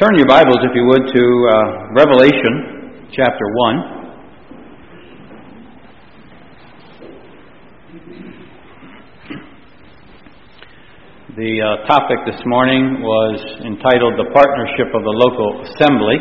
Turn your Bibles, if you would, to Revelation chapter 1. The topic this morning was entitled The Partnership of the Local Assembly.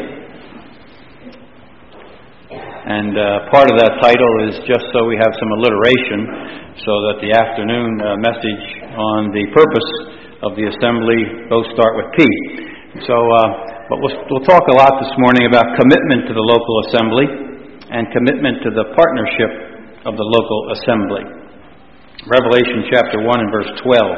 And part of that title is just so we have some alliteration so that the afternoon message on the purpose of the assembly both start with P. But we'll talk a lot this morning about commitment to the local assembly and commitment to the partnership of the local assembly. Revelation chapter 1 and verse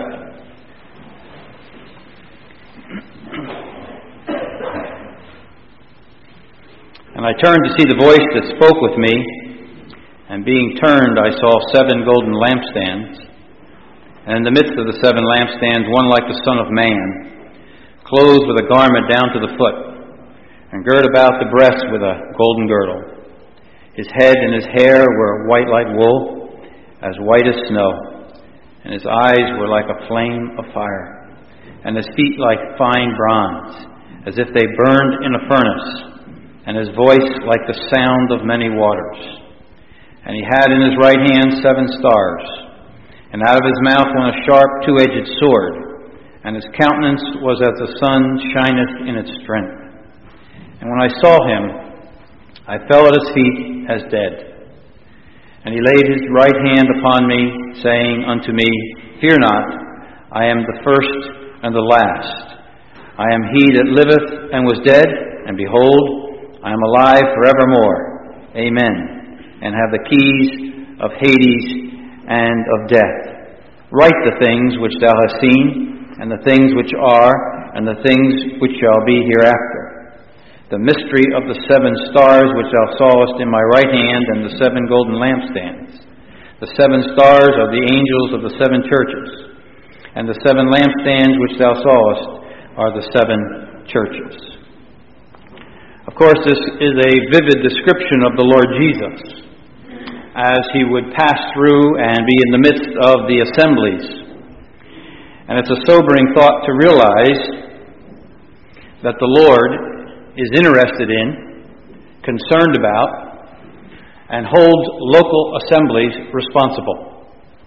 12. And I turned to see the voice that spoke with me, and being turned I saw 7 golden lampstands, and in the midst of the 7 lampstands one like the Son of Man, clothed with a garment down to the foot, and girt about the breast with a golden girdle. His head and his hair were white like wool, as white as snow, and his eyes were like a flame of fire, and his feet like fine bronze, as if they burned in a furnace, and his voice like the sound of many waters. And he had in his right hand 7 stars, and out of his mouth went a sharp 2-edged sword, and his countenance was as the sun shineth in its strength. And when I saw him, I fell at his feet as dead. And he laid his right hand upon me, saying unto me, Fear not, I am the first and the last. I am he that liveth and was dead, and behold, I am alive forevermore. Amen. And have the keys of Hades and of death. Write the things which thou hast seen, and the things which are, and the things which shall be hereafter. The mystery of the 7 stars which thou sawest in my right hand, and the 7 golden lampstands. The 7 stars are the angels of the 7 churches, and the 7 lampstands which thou sawest are the 7 churches. Of course, this is a vivid description of the Lord Jesus as he would pass through and be in the midst of the assemblies. And it's a sobering thought to realize that the Lord is interested in, concerned about, and holds local assemblies responsible.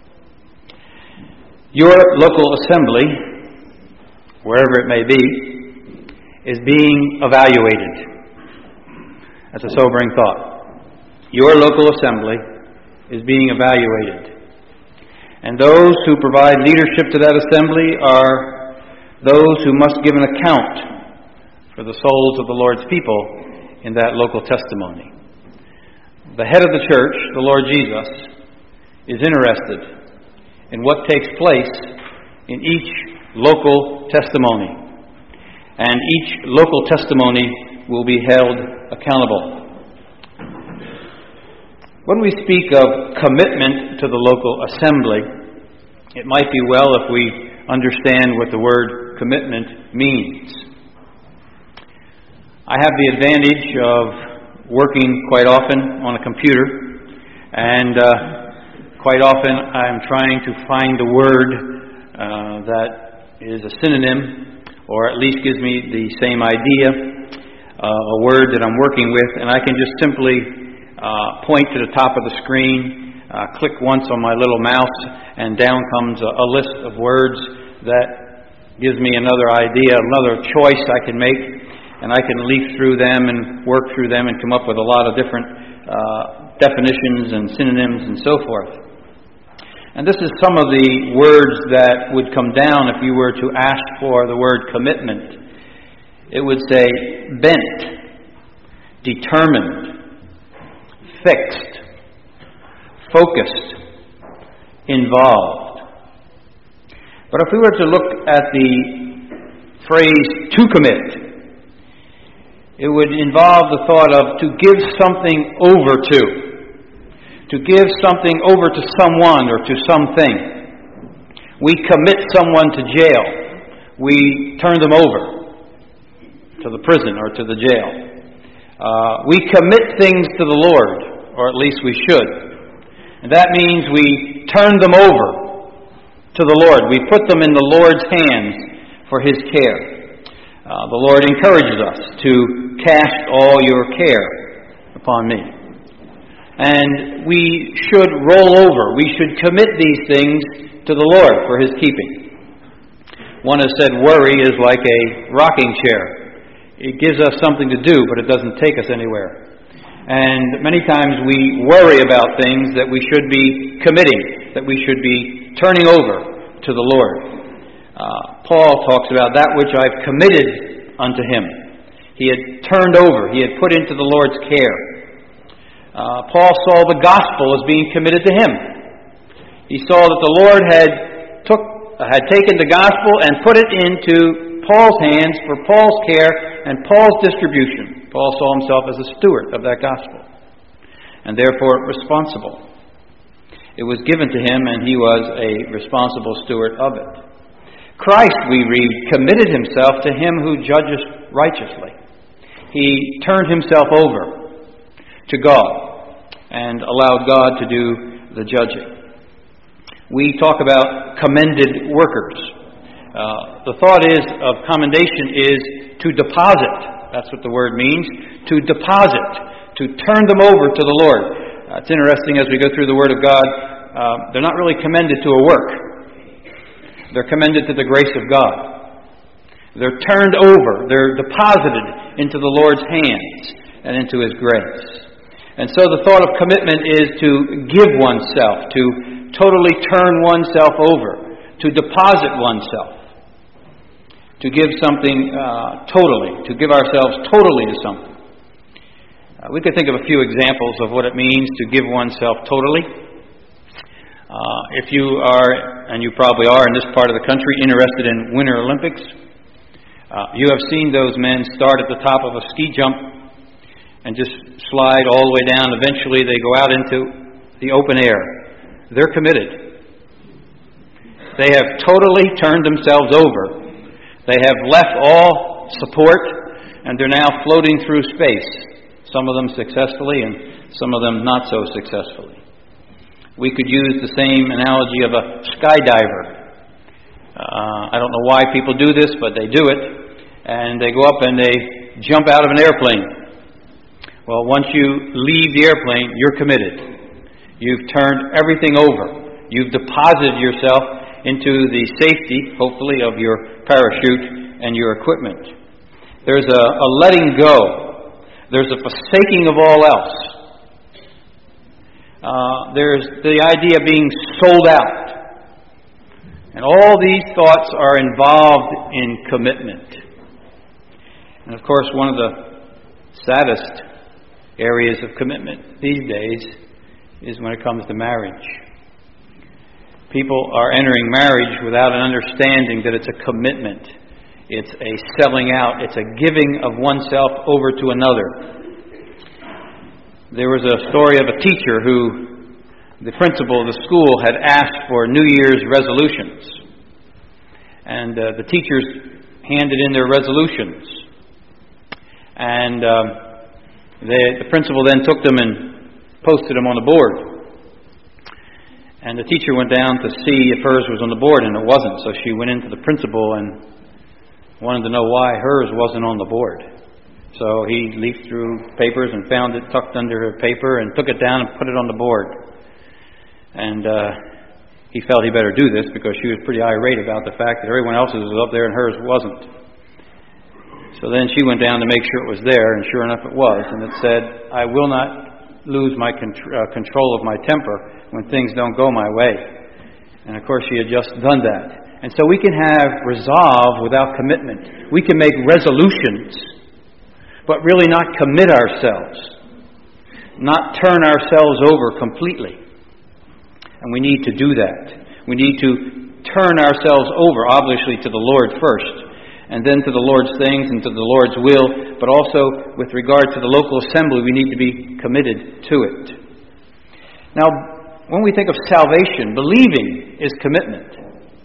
Your local assembly, wherever it may be, is being evaluated. That's a sobering thought. Your local assembly is being evaluated. And those who provide leadership to that assembly are those who must give an account for the souls of the Lord's people in that local testimony. The head of the church, the Lord Jesus, is interested in what takes place in each local testimony. And each local testimony will be held accountable. When we speak of commitment to the local assembly, it might be well if we understand what the word commitment means. I have the advantage of working quite often on a computer, and quite often I'm trying to find a word that is a synonym, or at least gives me the same idea, a word that I'm working with, and I can just simply point to the top of the screen, click once on my little mouse, and down comes a list of words that gives me another idea, another choice I can make, and I can leaf through them and work through them and come up with a lot of different definitions and synonyms and so forth. And this is some of the words that would come down if you were to ask for the word commitment. It would say bent, determined, fixed, focused, involved. But if we were to look at the phrase to commit, it would involve the thought of to give something over to give something over to someone or to something. We commit someone to jail. We turn them over to the prison or to the jail. We commit things to the Lord, or at least we should. And that means we turn them over to the Lord. We put them in the Lord's hands for His care. The Lord encourages us to cast all your care upon me. And we should roll over. We should commit these things to the Lord for His keeping. One has said worry is like a rocking chair. It gives us something to do, but it doesn't take us anywhere. And many times we worry about things that we should be committing, that we should be turning over to the Lord. Paul talks about that which I've committed unto Him. He had turned over. He had put into the Lord's care. Paul saw the gospel as being committed to him. He saw that the Lord had taken the gospel and put it into Paul's hands for Paul's care and Paul's distribution. Paul saw himself as a steward of that gospel, and therefore responsible. It was given to him, and he was a responsible steward of it. Christ, we read, committed himself to Him who judges righteously. He turned himself over to God and allowed God to do the judging. We talk about commended workers. The thought of commendation is to deposit. That's what the word means. To deposit. To turn them over to the Lord. It's interesting as we go through the Word of God, they're not really commended to a work. They're commended to the grace of God. They're turned over. They're deposited into the Lord's hands and into His grace. And so the thought of commitment is to give oneself, to totally turn oneself over, to deposit oneself, to give something totally, to give ourselves totally to something. We could think of a few examples of what it means to give oneself totally. If you are, and you probably are in this part of the country, interested in Winter Olympics, you have seen those men start at the top of a ski jump and just slide all the way down. Eventually they go out into the open air. They're committed. They have totally turned themselves over. They have left all support, and they're now floating through space. Some of them successfully and some of them not so successfully. We could use the same analogy of a skydiver. I don't know why people do this, but they do it. And they go up and they jump out of an airplane. Well, once you leave the airplane, you're committed. You've turned everything over. You've deposited yourself into the safety, hopefully, of your parachute and your equipment. There's a letting go. There's a forsaking of all else. There's the idea of being sold out. And all these thoughts are involved in commitment. And of course, one of the saddest areas of commitment these days is when it comes to marriage. People are entering marriage without an understanding that it's a commitment. It's a selling out. It's a giving of oneself over to another. There was a story of a teacher who the principal of the school had asked for New Year's resolutions. And the teachers handed in their resolutions. And the principal then took them and posted them on the board. And the teacher went down to see if hers was on the board, and it wasn't. So she went into the principal and wanted to know why hers wasn't on the board. So he leafed through papers and found it tucked under her paper and took it down and put it on the board. And he felt he better do this because she was pretty irate about the fact that everyone else's was up there and hers wasn't. So then she went down to make sure it was there, and sure enough it was. And it said, "I will not lose my control of my temper when things don't go my way." And of course she had just done that. And so we can have resolve without commitment. We can make resolutions, but really not commit ourselves, not turn ourselves over completely. And we need to do that. We need to turn ourselves over, obviously, to the Lord first, and then to the Lord's things and to the Lord's will, but also with regard to the local assembly, we need to be committed to it. Now, when we think of salvation, believing is commitment.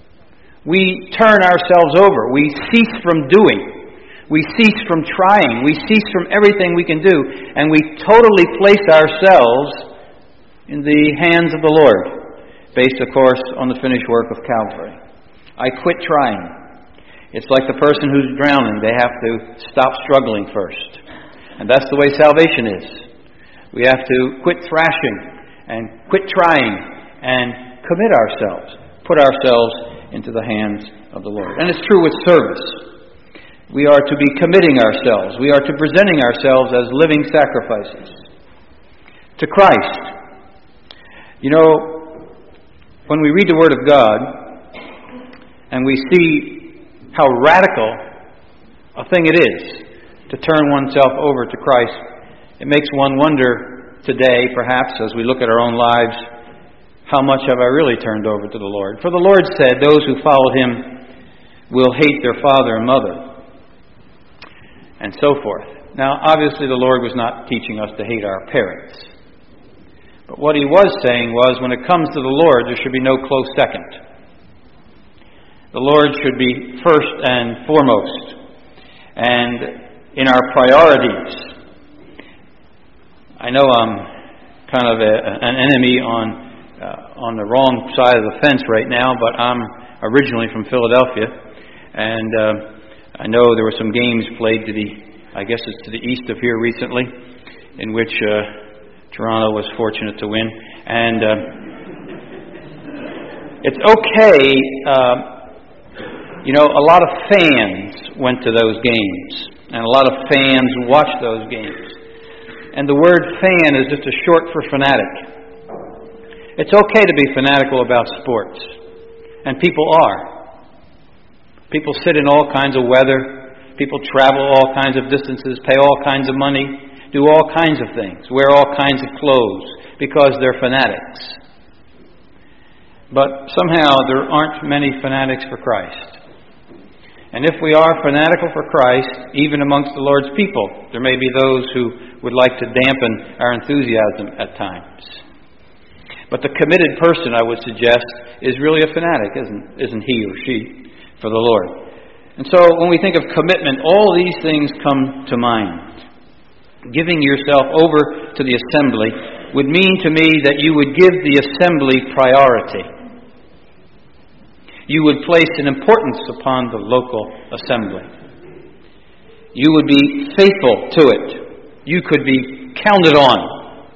We turn ourselves over. We cease from doing. We cease from trying. We cease from everything we can do. And we totally place ourselves in the hands of the Lord, based, of course, on the finished work of Calvary. I quit trying. It's like the person who's drowning. They have to stop struggling first. And that's the way salvation is. We have to quit thrashing and quit trying and commit ourselves, put ourselves into the hands of the Lord. And it's true with service. We are to be committing ourselves. We are to presenting ourselves as living sacrifices to Christ. You know, when we read the Word of God and we see how radical a thing it is to turn oneself over to Christ, it makes one wonder today, perhaps, as we look at our own lives, how much have I really turned over to the Lord? For the Lord said, those who follow Him will hate their father and mother, and so forth. Now, obviously, the Lord was not teaching us to hate our parents. But what He was saying was, when it comes to the Lord, there should be no close second. The Lord should be first and foremost. And in our priorities, I know I'm kind of an enemy on the wrong side of the fence right now, but I'm originally from Philadelphia, and I know there were some games played to the east of here recently, in which Toronto was fortunate to win. And it's okay, a lot of fans went to those games, and a lot of fans watched those games. And the word fan is just a short for fanatic. It's okay to be fanatical about sports, and people are. People sit in all kinds of weather, people travel all kinds of distances, pay all kinds of money, do all kinds of things, wear all kinds of clothes, because they're fanatics. But somehow there aren't many fanatics for Christ. And if we are fanatical for Christ, even amongst the Lord's people, there may be those who would like to dampen our enthusiasm at times. But the committed person, I would suggest, is really a fanatic, isn't he or she, for the Lord. And so when we think of commitment, all these things come to mind. Giving yourself over to the assembly would mean to me that you would give the assembly priority. You would place an importance upon the local assembly. You would be faithful to it. You could be counted on.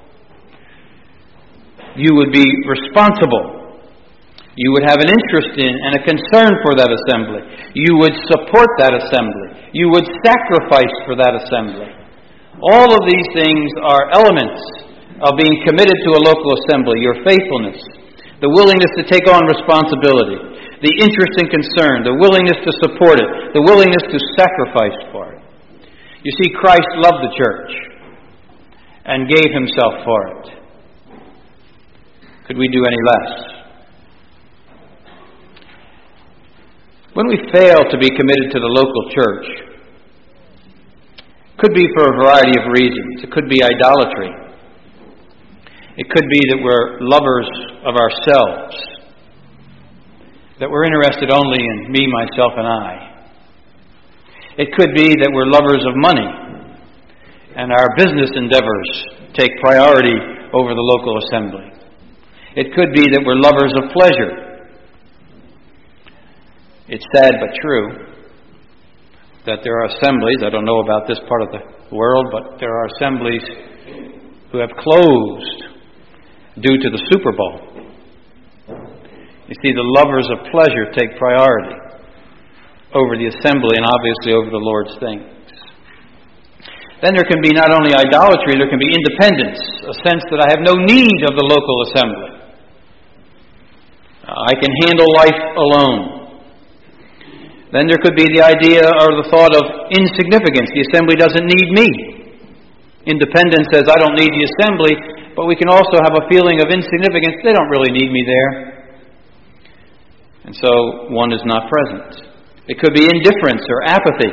You would be responsible. You would have an interest in and a concern for that assembly. You would support that assembly. You would sacrifice for that assembly. All of these things are elements of being committed to a local assembly. Your faithfulness, the willingness to take on responsibility, the interest and concern, the willingness to support it, the willingness to sacrifice for it. You see, Christ loved the church and gave Himself for it. Could we do any less? When we fail to be committed to the local church, it could be for a variety of reasons. It could be idolatry. It could be that we're lovers of ourselves, that we're interested only in me, myself, and I. It could be that we're lovers of money, and our business endeavors take priority over the local assembly. It could be that we're lovers of pleasure. It's sad but true that there are assemblies, I don't know about this part of the world, but there are assemblies who have closed due to the Super Bowl. You see, the lovers of pleasure take priority over the assembly and obviously over the Lord's things. Then there can be not only idolatry, there can be independence, a sense that I have no need of the local assembly. I can handle life alone. Then there could be the idea or the thought of insignificance. The assembly doesn't need me. Independence says, I don't need the assembly, but we can also have a feeling of insignificance. They don't really need me there. And so one is not present. It could be indifference or apathy.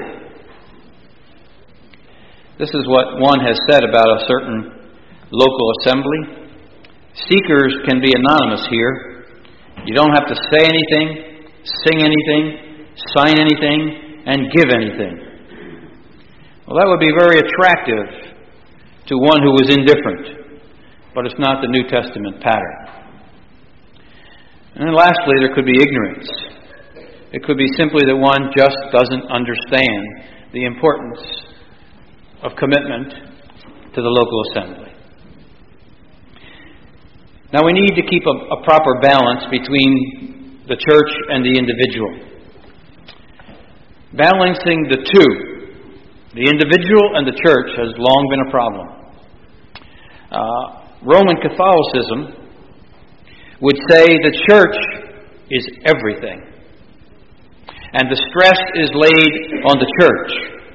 This is what one has said about a certain local assembly. Seekers can be anonymous here. You don't have to say anything, sing anything, sign anything, and give anything. Well, that would be very attractive to one who was indifferent, but it's not the New Testament pattern. And then lastly, there could be ignorance. It could be simply that one just doesn't understand the importance of commitment to the local assembly. Now we need to keep a proper balance between the church and the individual. Balancing the two, the individual and the church, has long been a problem. Roman Catholicism would say the church is everything, and the stress is laid on the church.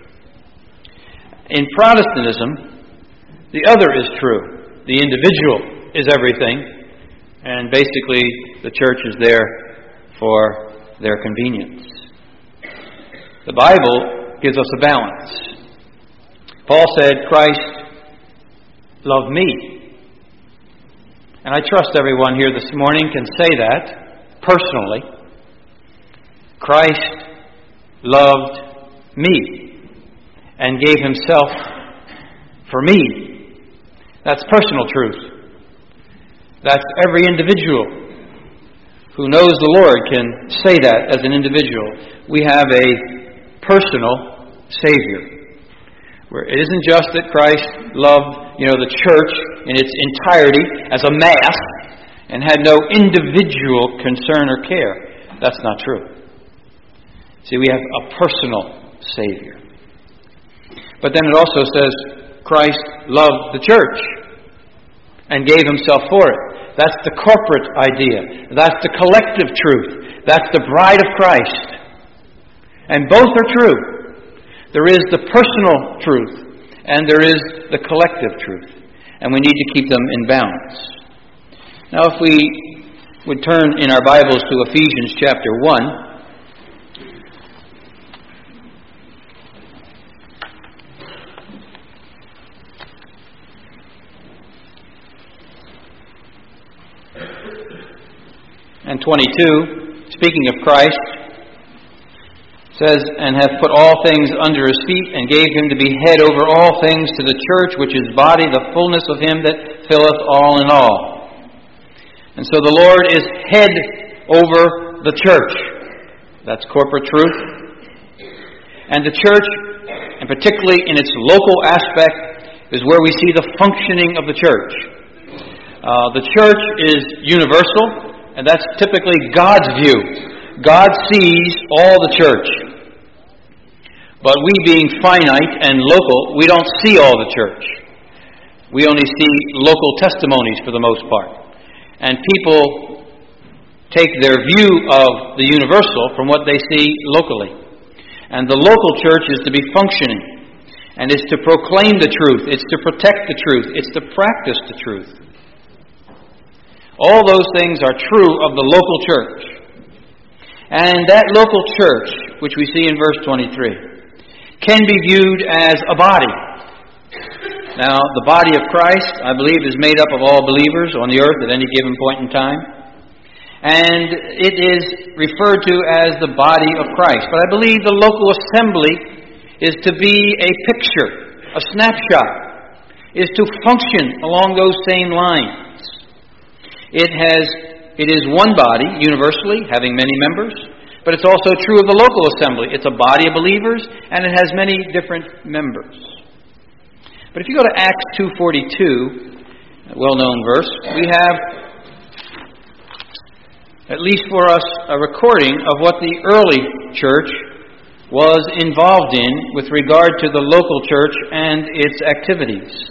In Protestantism, the other is true. The individual is everything, and basically the church is there for their convenience. The Bible gives us a balance. Paul said, Christ loved me. And I trust everyone here this morning can say that personally. Christ loved me and gave himself for me. That's personal truth. That's every individual who knows the Lord can say that as an individual. We have a personal Savior, where it isn't just that Christ loved, the church in its entirety as a mass and had no individual concern or care. That's not true. See, we have a personal Savior. But then it also says Christ loved the church and gave himself for it. That's the corporate idea. That's the collective truth. That's the bride of Christ. And both are true. There is the personal truth, and there is the collective truth. And we need to keep them in balance. Now, if we would turn in our Bibles to Ephesians chapter 1. And 22, speaking of Christ, says, and hath put all things under his feet, and gave him to be head over all things to the church, which is body, the fullness of him that filleth all in all. And so the Lord is head over the church. That's corporate truth. And the church, and particularly in its local aspect, is where we see the functioning of the church. The church is universal, and that's typically God's view. God sees all the church. But we being finite and local, we don't see all the church. We only see local testimonies for the most part. And people take their view of the universal from what they see locally. And the local church is to be functioning. And it's to proclaim the truth. It's to protect the truth. It's to practice the truth. All those things are true of the local church. And that local church, which we see in verse 23, can be viewed as a body. Now, the body of Christ, I believe, is made up of all believers on the earth at any given point in time. And it is referred to as the body of Christ. But I believe the local assembly is to be a picture, a snapshot, is to function along those same lines. It is one body, universally, having many members, but it's also true of the local assembly. It's a body of believers, and it has many different members. But if you go to Acts 2:42, a well-known verse, we have, at least for us, a recording of what the early church was involved in with regard to the local church and its activities.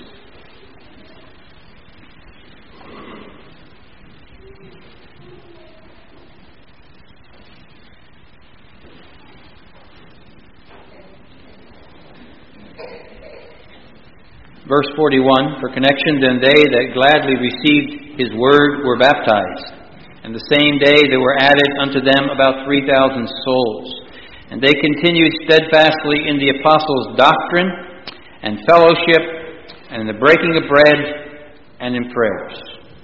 Verse 41, for connection, then they that gladly received his word were baptized. And the same day there were added unto them about 3,000 souls. And they continued steadfastly in the apostles' doctrine and fellowship and in the breaking of bread and in prayers.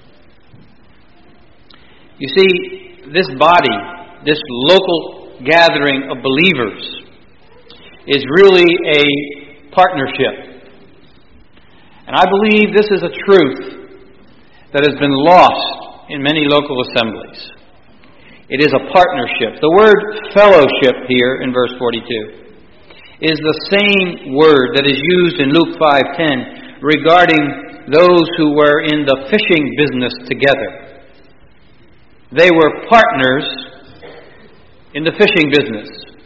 You see, this body, this local gathering of believers, is really a partnership. And I believe this is a truth that has been lost in many local assemblies. It is a partnership. The word fellowship here in verse 42 is the same word that is used in Luke 5:10 regarding those who were in the fishing business together. They were partners in the fishing business.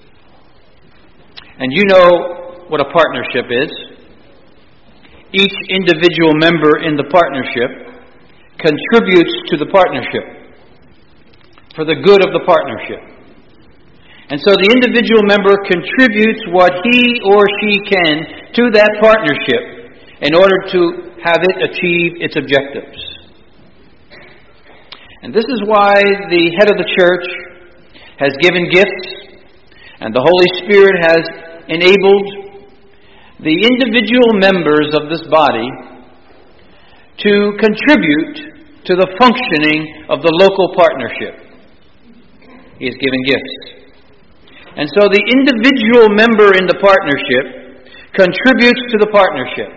And you know what a partnership is. Each individual member in the partnership contributes to the partnership for the good of the partnership. And so the individual member contributes what he or she can to that partnership in order to have it achieve its objectives. And this is why the head of the church has given gifts, and the Holy Spirit has enabled the individual members of this body to contribute to the functioning of the local partnership. He has given gifts. And so the individual member in the partnership contributes to the partnership.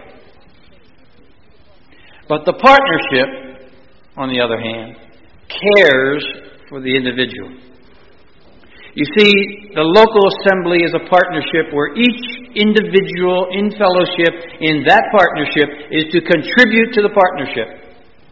But the partnership, on the other hand, cares for the individual. You see, the local assembly is a partnership where each individual in fellowship in that partnership is to contribute to the partnership.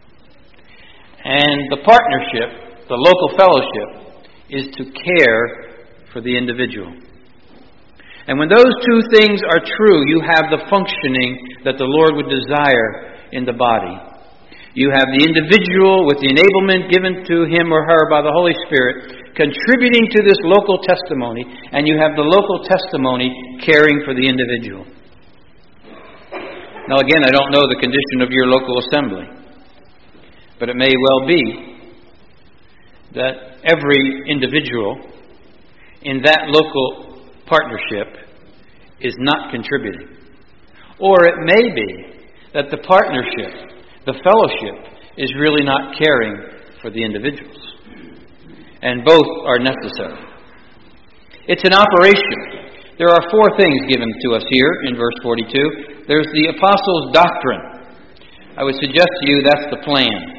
And the partnership, the local fellowship, is to care for the individual. And when those two things are true, you have the functioning that the Lord would desire in the body. You have the individual with the enablement given to him or her by the Holy Spirit contributing to this local testimony, and you have the local testimony caring for the individual. Now again, I don't know the condition of your local assembly, but it may well be that every individual in that local partnership is not contributing. Or it may be that the partnership, the fellowship, is really not caring for the individuals. And both are necessary. It's an operation. There are four things given to us here in verse 42. There's the apostles' doctrine. I would suggest to you that's the plan.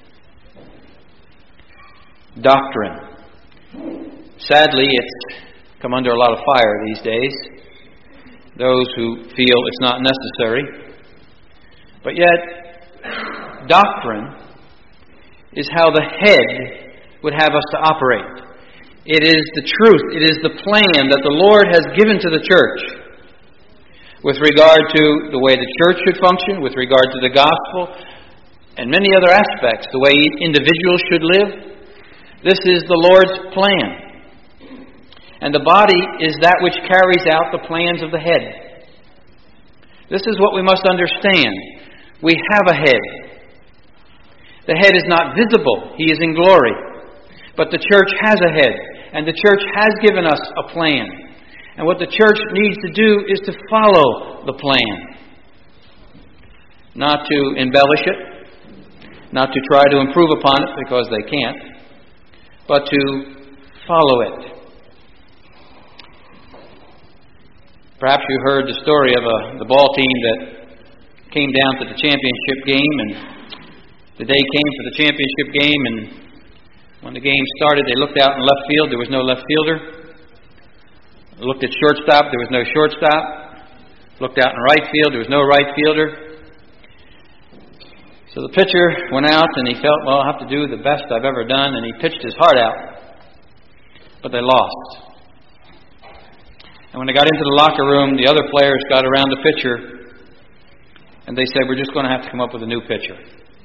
Doctrine. Sadly, it's come under a lot of fire these days. Those who feel it's not necessary. But yet, doctrine is how the head would have us to operate. It is the truth. It is the plan that the Lord has given to the church with regard to the way the church should function, with regard to the gospel, and many other aspects, the way individuals should live. This is the Lord's plan. And the body is that which carries out the plans of the head. This is what we must understand. We have a head. The head is not visible. He is in glory. But the church has a head. And the church has given us a plan. And what the church needs to do is to follow the plan. Not to embellish it. Not to try to improve upon it because they can't. But to follow it. Perhaps you heard the story of the ball team that came down to the championship game, and the day came for the championship game, and when the game started, they looked out in left field. There was no left fielder. They looked at shortstop. There was no shortstop. Looked out in right field. There was no right fielder. So the pitcher went out and he felt, well, I'll have to do the best I've ever done, and he pitched his heart out. But they lost. And when they got into the locker room, the other players got around the pitcher and they said, we're just going to have to come up with a new pitcher.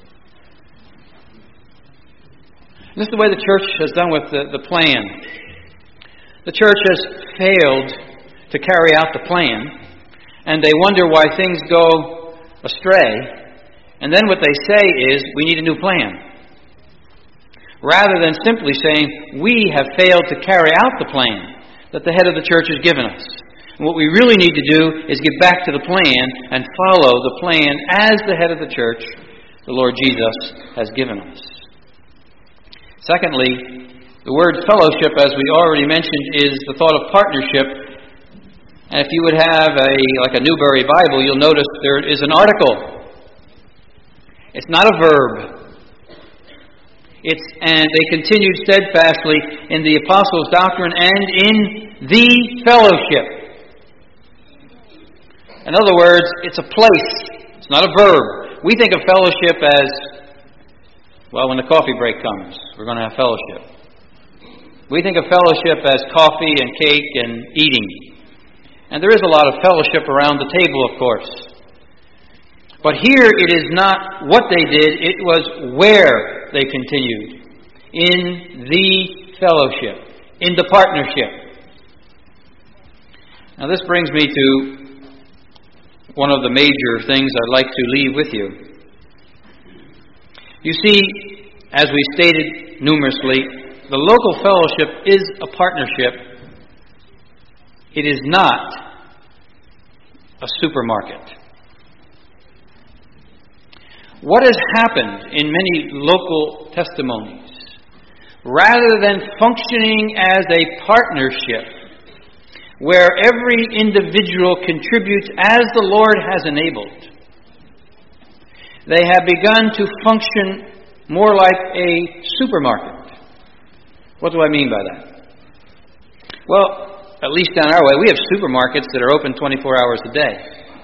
And this is the way the church has done with the plan. The church has failed to carry out the plan, and they wonder why things go astray. And then what they say is, we need a new plan. Rather than simply saying, we have failed to carry out the plan that the head of the church has given us. And what we really need to do is get back to the plan and follow the plan as the head of the church, the Lord Jesus, has given us. Secondly, the word fellowship, as we already mentioned, is the thought of partnership. And if you would have a Newberry Bible, you'll notice there is an article. It's not a verb. And they continued steadfastly in the apostles' doctrine and in the fellowship. In other words, it's a place. It's not a verb. We think of fellowship as, well, when the coffee break comes, we're going to have fellowship. We think of fellowship as coffee and cake and eating. And there is a lot of fellowship around the table, of course. But here it is not what they did, it was where they continued. In the fellowship. In the partnership. Now this brings me to one of the major things I'd like to leave with you. You see, as we stated numerously, the local fellowship is a partnership. It is not a supermarket. What has happened in many local testimonies, rather than functioning as a partnership, where every individual contributes as the Lord has enabled, they have begun to function more like a supermarket. What do I mean by that? Well, at least down our way, we have supermarkets that are open 24 hours a day.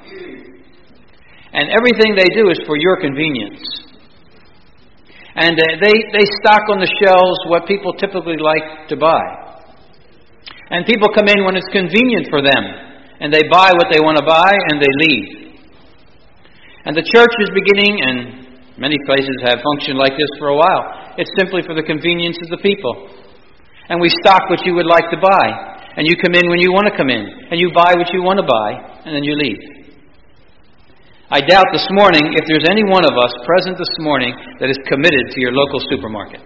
And everything they do is for your convenience. And they stock on the shelves what people typically like to buy. And people come in when it's convenient for them. And they buy what they want to buy and they leave. And the church is beginning, and many places have functioned like this for a while. It's simply for the convenience of the people. And we stock what you would like to buy. And you come in when you want to come in. And you buy what you want to buy. And then you leave. I doubt this morning if there's any one of us present this morning that is committed to your local supermarket.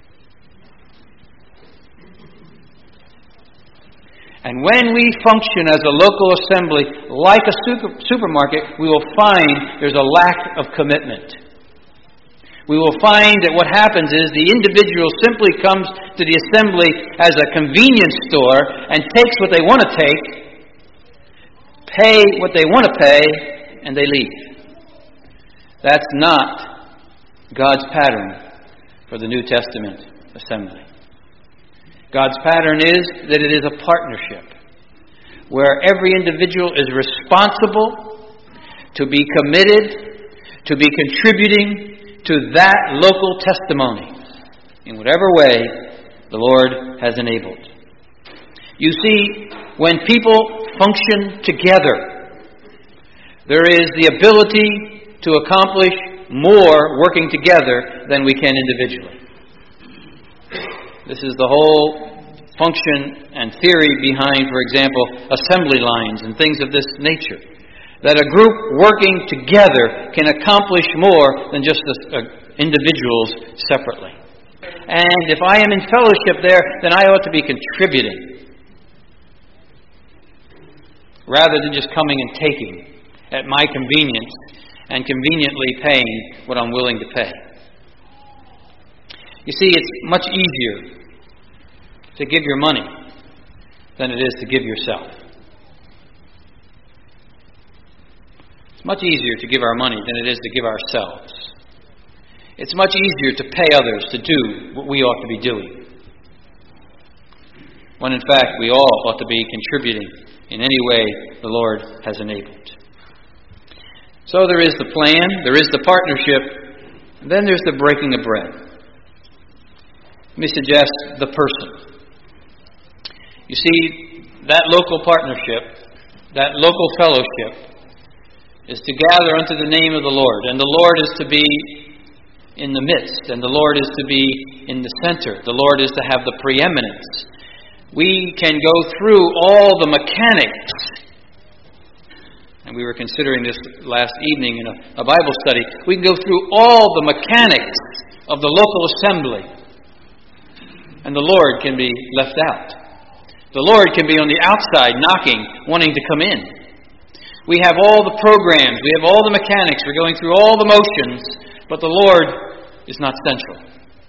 And when we function as a local assembly like a supermarket, we will find there's a lack of commitment. We will find that what happens is the individual simply comes to the assembly as a convenience store and takes what they want to take, pay what they want to pay, and they leave. That's not God's pattern for the New Testament assembly. God's pattern is that it is a partnership where every individual is responsible to be committed, to be contributing to that local testimony in whatever way the Lord has enabled. You see, when people function together, there is the ability to accomplish more working together than we can individually. This is the whole function and theory behind, for example, assembly lines and things of this nature. That a group working together can accomplish more than just individuals separately. And if I am in fellowship there, then I ought to be contributing, rather than just coming and taking at my convenience and conveniently paying what I'm willing to pay. You see, it's much easier to give your money than it is to give yourself. It's much easier to give our money than it is to give ourselves. It's much easier to pay others to do what we ought to be doing, when in fact we all ought to be contributing in any way the Lord has enabled. So there is the plan, there is the partnership, and then there's the breaking of bread. Let me suggest the person. You see, that local partnership, that local fellowship, is to gather unto the name of the Lord. And the Lord is to be in the midst. And the Lord is to be in the center. The Lord is to have the preeminence. We can go through all the mechanics. And we were considering this last evening in a Bible study. We can go through all the mechanics of the local assembly. And the Lord can be left out. The Lord can be on the outside knocking, wanting to come in. We have all the programs, we have all the mechanics, we're going through all the motions, but the Lord is not central.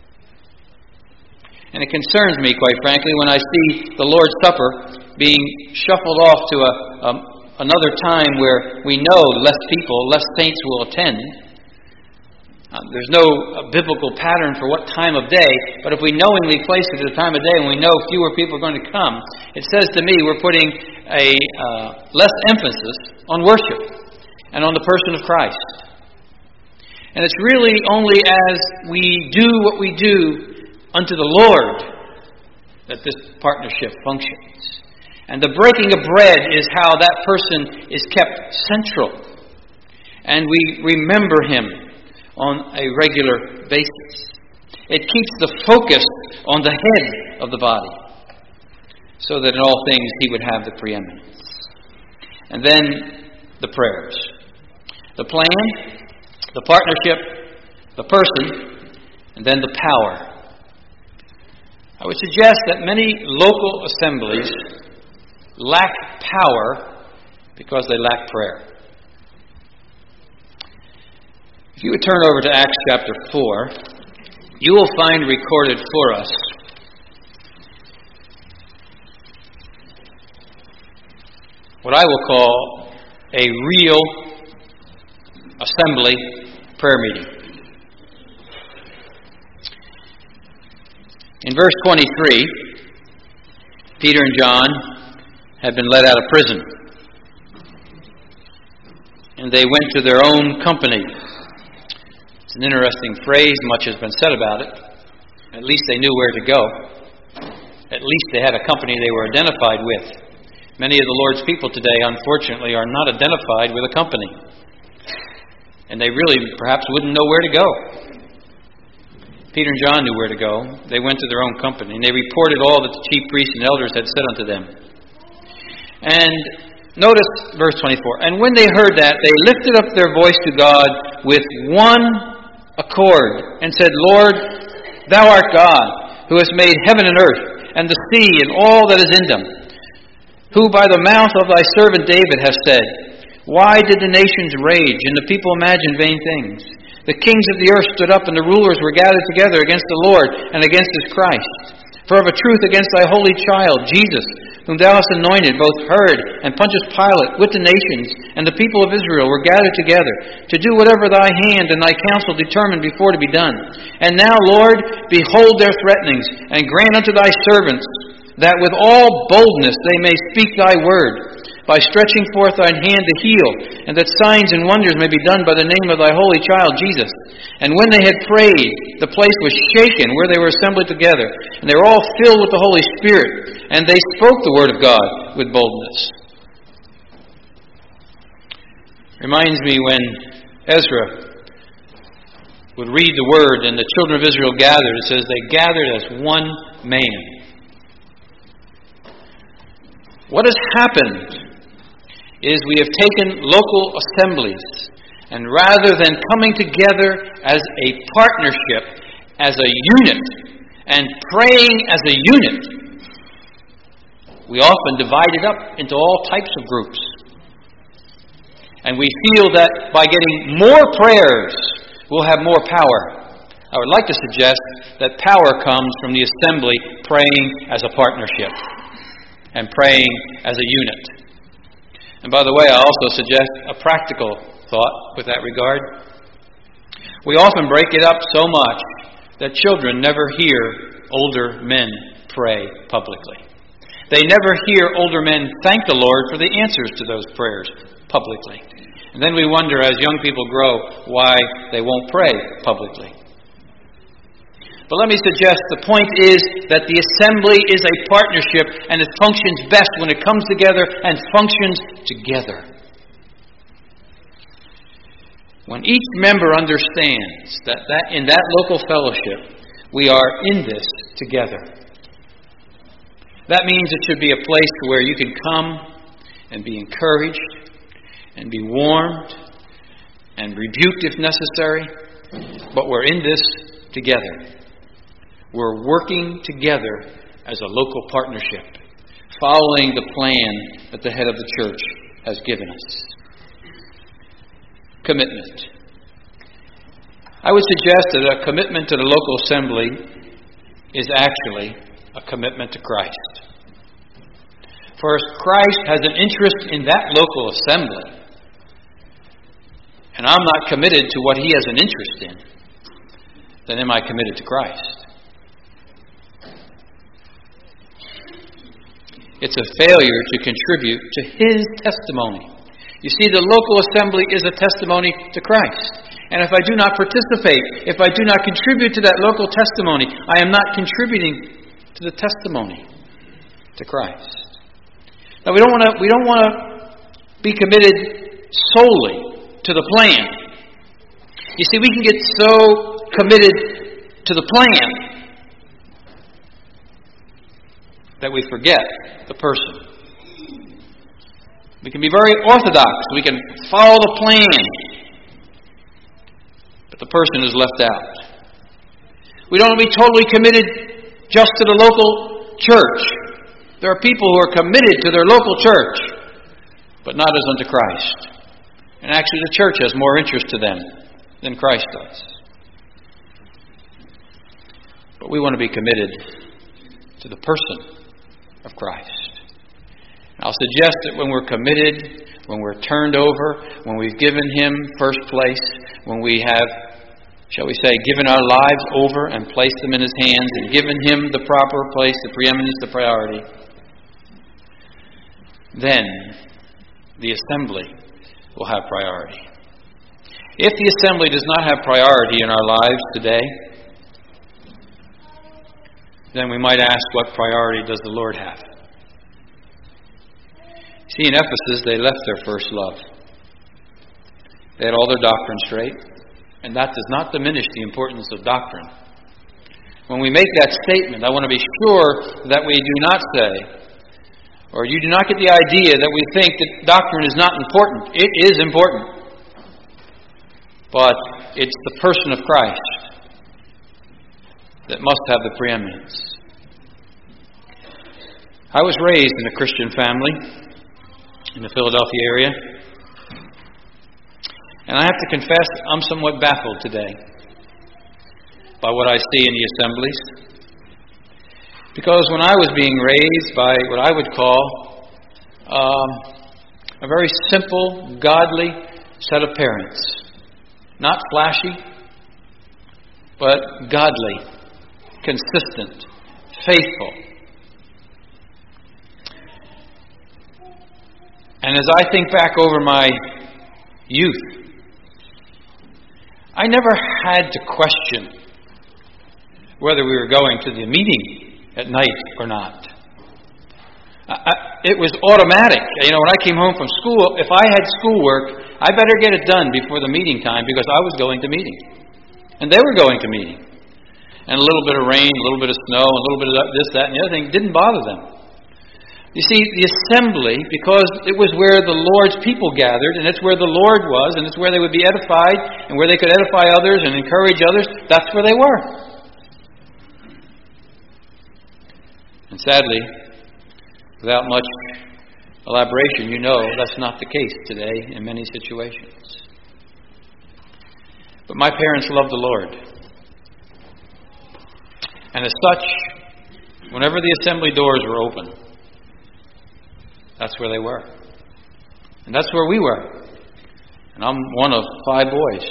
And it concerns me, quite frankly, when I see the Lord's Supper being shuffled off to another time where we know less people, less saints will attend. There's no biblical pattern for what time of day, but if we knowingly place it at a time of day and we know fewer people are going to come, it says to me we're putting a less emphasis on worship and on the person of Christ. And it's really only as we do what we do unto the Lord that this partnership functions. And the breaking of bread is how that person is kept central. And we remember him on a regular basis. It keeps the focus on the head of the body, so that in all things he would have the preeminence. And then the prayers. The plan, the partnership, the person, and then the power. I would suggest that many local assemblies lack power because they lack prayer. If you would turn over to Acts chapter 4, you will find recorded for us what I will call a real assembly prayer meeting. In verse 23, Peter and John had been let out of prison, and they went to their own company. It's an interesting phrase. Much has been said about it. At least they knew where to go. At least they had a company they were identified with. Many of the Lord's people today, unfortunately, are not identified with a company. And they really perhaps wouldn't know where to go. Peter and John knew where to go. They went to their own company, and they reported all that the chief priests and elders had said unto them. And notice verse 24. And when they heard that, they lifted up their voice to God with one accord, and said, Lord, thou art God, who hast made heaven and earth, and the sea, and all that is in them, who by the mouth of thy servant David hast said, Why did the nations rage, and the people imagine vain things? The kings of the earth stood up, and the rulers were gathered together against the Lord, and against his Christ. For of a truth against thy holy child, Jesus, whom thou hast anointed, both Herod and Pontius Pilate, with the nations, and the people of Israel were gathered together, to do whatever thy hand and thy counsel determined before to be done. And now, Lord, behold their threatenings, and grant unto thy servants, that with all boldness they may speak thy word, by stretching forth thine hand to heal, and that signs and wonders may be done by the name of thy holy child Jesus. And when they had prayed, the place was shaken where they were assembled together, and they were all filled with the Holy Spirit, and they spoke the word of God with boldness. Reminds me when Ezra would read the word and the children of Israel gathered. It says they gathered as one man. What has happened is we have taken local assemblies, and rather than coming together as a partnership, as a unit, and praying as a unit, we often divide it up into all types of groups. And we feel that by getting more prayers, we'll have more power. I would like to suggest that power comes from the assembly praying as a partnership and praying as a unit. And by the way, I also suggest a practical thought with that regard. We often break it up so much that children never hear older men pray publicly. They never hear older men thank the Lord for the answers to those prayers publicly. And then we wonder, as young people grow, why they won't pray publicly. But let me suggest the point is that the assembly is a partnership, and it functions best when it comes together and functions together. When each member understands that in that local fellowship, we are in this together. That means it should be a place where you can come and be encouraged and be warmed and rebuked if necessary, but we're in this together. We're working together as a local partnership, following the plan that the head of the church has given us. Commitment. I would suggest that a commitment to the local assembly is actually a commitment to Christ. For Christ has an interest in that local assembly, and I'm not committed to what he has an interest in. then am I committed to Christ? It's a failure to contribute to His testimony. You see, the local assembly is a testimony to Christ. And if I do not participate, if I do not contribute to that local testimony, I am not contributing to the testimony to Christ. Now, we don't want to be committed solely to the plan. You see, we can get so committed to the plan that we forget the person. We can be very orthodox. We can follow the plan. But the person is left out. We don't want to be totally committed just to the local church. There are people who are committed to their local church, but not as unto Christ. And actually the church has more interest to them than Christ does. But we want to be committed to the person of Christ. And I'll suggest that when we're committed, when we're turned over, when we've given Him first place, when we have, shall we say, given our lives over and placed them in His hands and given Him the proper place, the preeminence, the priority, then the assembly will have priority. If the assembly does not have priority in our lives today, then we might ask, what priority does the Lord have? See, in Ephesus, they left their first love. They had all their doctrine straight, and that does not diminish the importance of doctrine. When we make that statement, I want to be sure that we do not say, or you do not get the idea that we think that doctrine is not important. It is important. But it's the person of Christ that must have the preeminence. I was raised in a Christian family in the Philadelphia area. And I have to confess, I'm somewhat baffled today by what I see in the assemblies. Because when I was being raised by what I would call a very simple, godly set of parents. Not flashy, but godly, consistent, faithful. And as I think back over my youth, I never had to question whether we were going to the meeting at night or not. It was automatic. You know, when I came home from school, if I had schoolwork, I better get it done before the meeting time because I was going to meeting. And they were going to meeting. And a little bit of rain, a little bit of snow, a little bit of this, that, and the other thing didn't bother them. You see, the assembly, because it was where the Lord's people gathered, and it's where the Lord was, and it's where they would be edified, and where they could edify others and encourage others, that's where they were. And sadly, without much elaboration, you know that's not the case today in many situations. But my parents loved the Lord. And as such, whenever the assembly doors were open, that's where they were. And that's where we were. And I'm one of 5 boys.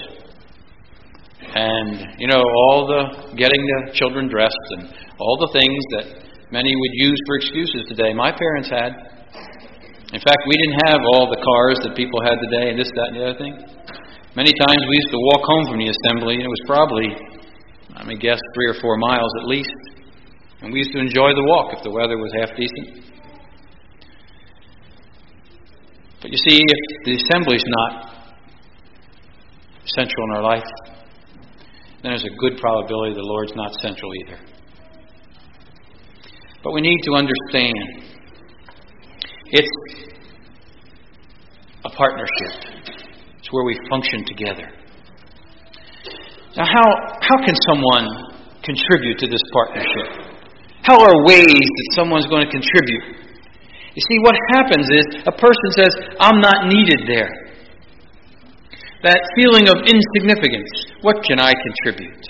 And, you know, all the getting the children dressed and all the things that many would use for excuses today, my parents had. In fact, we didn't have all the cars that people had today and this, that, and the other thing. Many times we used to walk home from the assembly, and it was probably, I mean, guess 3 or 4 miles at least. And we used to enjoy the walk if the weather was half decent. But you see, if the assembly is not central in our life, then there's a good probability the Lord's not central either. But we need to understand it's a partnership. It's where we function together. Now, how can someone contribute to this partnership? How are ways that someone's going to contribute? You see, what happens is a person says, I'm not needed there. That feeling of insignificance. What can I contribute?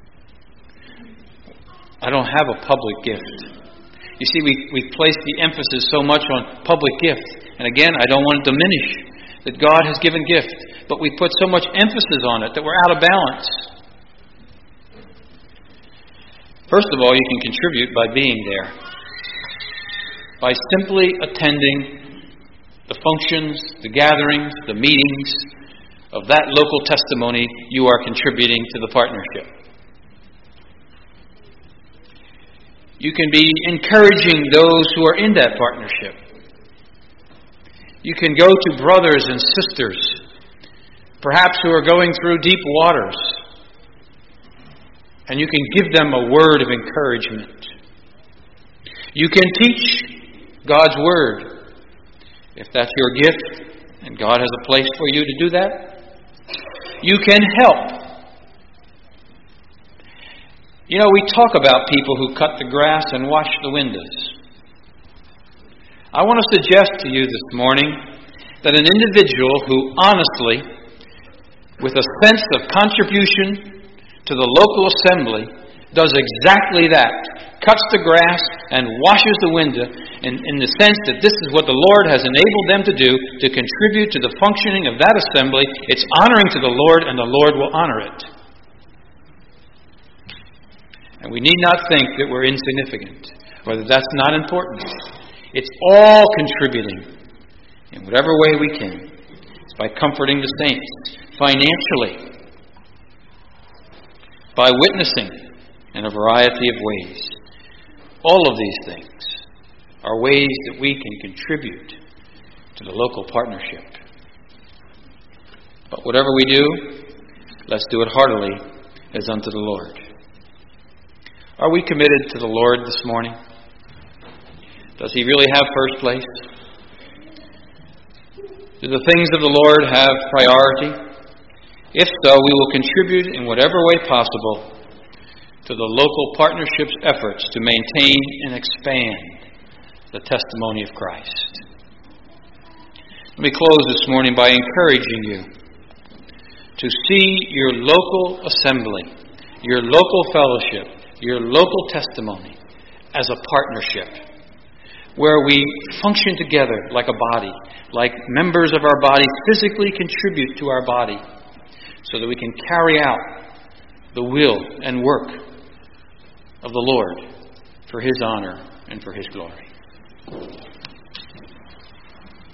I don't have a public gift. You see, we place the emphasis so much on public gift. And again, I don't want to diminish that God has given gift. But we put so much emphasis on it that we're out of balance. First of all, you can contribute by being there, by simply attending the functions, the gatherings, the meetings of that local testimony. You are contributing to the partnership. You can be encouraging those who are in that partnership. You can go to brothers and sisters, perhaps who are going through deep waters, and you can give them a word of encouragement. You can teach God's Word, if that's your gift, and God has a place for you to do that. You can help. You know, we talk about people who cut the grass and wash the windows. I want to suggest to you this morning that an individual who honestly, with a sense of contribution to the local assembly, does exactly that, cuts the grass and washes the window in the sense that this is what the Lord has enabled them to do, to contribute to the functioning of that assembly. It's honoring to the Lord, and the Lord will honor it. And we need not think that we're insignificant, or that that's not important. It's all contributing in whatever way we can. It's by comforting the saints financially, by witnessing in a variety of ways. All of these things are ways that we can contribute to the local partnership. But whatever we do, let's do it heartily as unto the Lord. Are we committed to the Lord this morning? Does He really have first place? Do the things of the Lord have priority? If so, we will contribute in whatever way possible to the local partnership's efforts to maintain and expand the testimony of Christ. Let me close this morning by encouraging you to see your local assembly, your local fellowship, your local testimony as a partnership where we function together like a body, like members of our body physically contribute to our body so that we can carry out the will and work of the Lord for His honor and for His glory.